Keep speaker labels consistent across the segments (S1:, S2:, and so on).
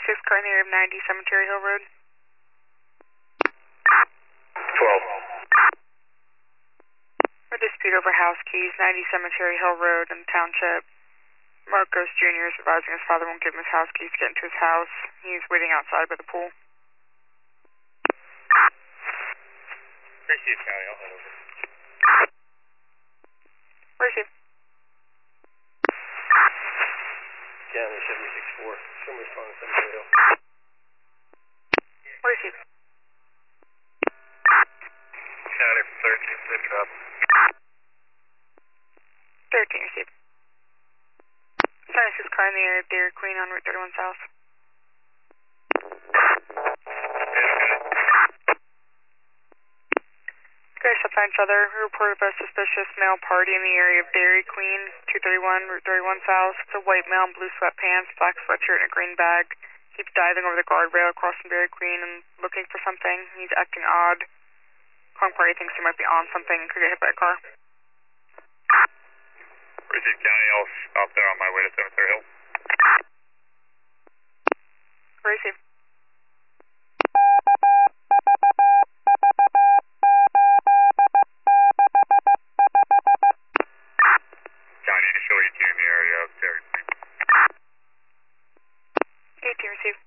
S1: 76 car in the area of 90 Cemetery Hill Road.
S2: 12.
S1: A dispute over house keys, 90 Cemetery Hill Road in the township. Marcos Jr. is advising his father won't give him his house keys to get into his house. He's waiting outside by the pool.
S2: Receive, County. I'll head over.
S1: Where is he?
S2: County 76-4. Some respond to Cemetery Hill.
S1: Where is he?
S2: County from 13, pick it up.
S1: 13, received. 76 car in the area of Dairy Queen on Route 31 South. Guys, find each other. We reported a suspicious male party in the area of Dairy Queen, 231, Route 31 South. It's a white male in blue sweatpants, black sweatshirt, and a green bag. Keeps diving over the guardrail across from Dairy Queen and looking for something. He's acting odd. Kong party thinks he might be on something and could get hit by a car.
S2: Receive, County. I'll stop there on my way to Cemetery Hill.
S1: Where is he?
S2: County to show 18 in the area of Dairy Queen.
S1: 18, received.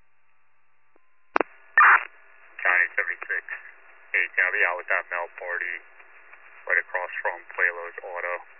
S2: County 76. Hey, can I be out with that male party right across from Pueblo's Auto?